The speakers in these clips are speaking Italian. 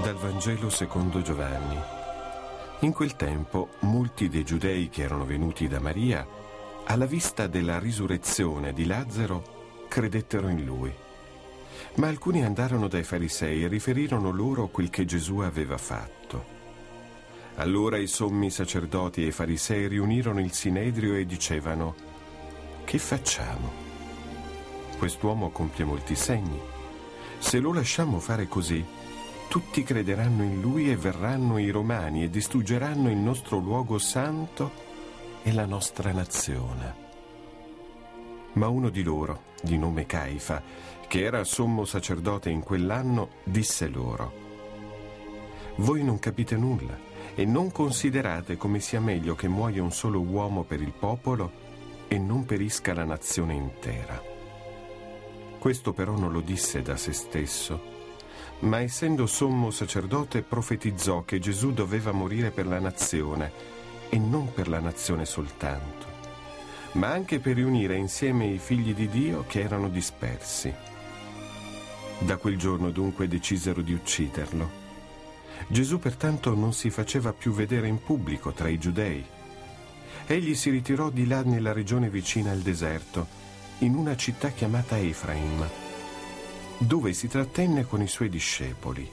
Dal Vangelo secondo Giovanni. In quel tempo molti dei giudei che erano venuti da Maria, alla vista della risurrezione di Lazzaro, credettero in lui. Ma alcuni andarono dai farisei e riferirono loro quel che Gesù aveva fatto. Allora i sommi sacerdoti e i farisei riunirono il sinedrio e dicevano: «Che facciamo? Quest'uomo compie molti segni. Se lo lasciamo fare così, tutti crederanno in lui e verranno i Romani e distruggeranno il nostro luogo santo e la nostra nazione». Ma uno di loro, di nome Caifa, che era sommo sacerdote in quell'anno, disse loro: «Voi non capite nulla e non considerate come sia meglio che muoia un solo uomo per il popolo e non perisca la nazione intera». Questo però non lo disse da se stesso, ma essendo sommo sacerdote profetizzò che Gesù doveva morire per la nazione, e non per la nazione soltanto, ma anche per riunire insieme i figli di Dio che erano dispersi. Da quel giorno dunque decisero di ucciderlo. Gesù pertanto non si faceva più vedere in pubblico tra i giudei. Egli si ritirò di là nella regione vicina al deserto, in una città chiamata Efraim, dove si trattenne con i suoi discepoli.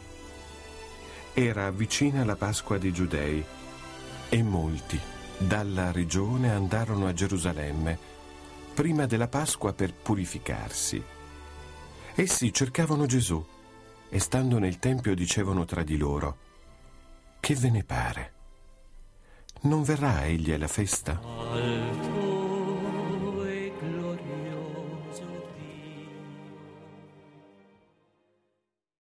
Era vicina la Pasqua dei Giudei e molti dalla regione andarono a Gerusalemme prima della Pasqua per purificarsi. Essi cercavano Gesù e stando nel tempio dicevano tra di loro: «Che ve ne pare? Non verrà egli alla festa?»